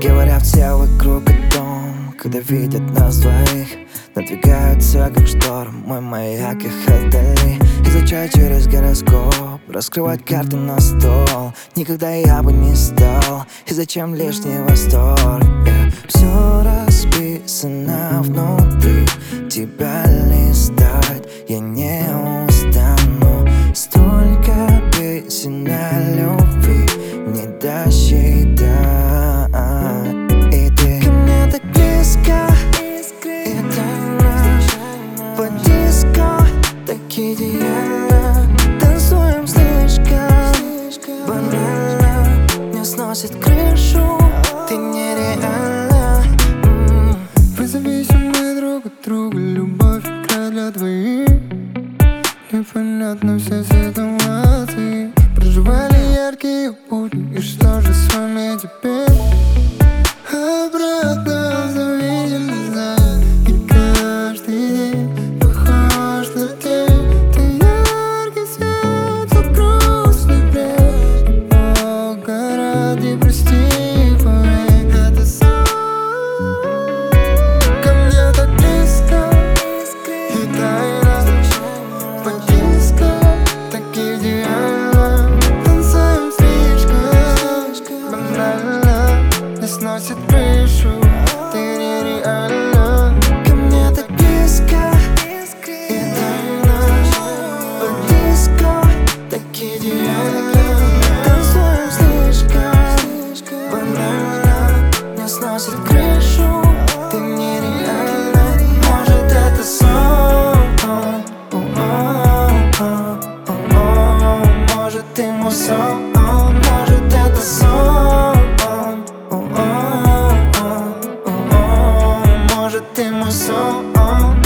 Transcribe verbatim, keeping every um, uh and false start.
Говорят все вокруг о том, когда видят нас двоих, надвигаются как шторм, мой маяк их отдали. Изучаю через гороскоп, раскрывать карты на стол. Никогда я бы не стал, и зачем лишний восторг? yeah. Все расписано внутри, тебя листать я не устану. Столько песен о любви не досчитать. И ты ко мне так близко, и тайна по диско, так идеально. Танцуем слишком банально, мне сносит крышу, ты нереальна. м-м. Вы зависимы друг от друга, любовь игра для двоих. Непонятно все ситуации, проживали яркие будни, и что же с вами теперь? Обратно завидели знак, и каждый день похож на день. Ты яркий свет, ты грустный бред, и Бога ради прости, поверь, это сон. Ко мне так близко, и тайна по диско, так идеально. Танцуем слишком банально, не сносит крышу, ты нереальна. Ко мне так близко, и тайна по диско, так идеально. Танцуем слишком банально, не сносит крышу, ты нереальна. Может это сон, может ты мой сон, может это сон, может ты мой сон.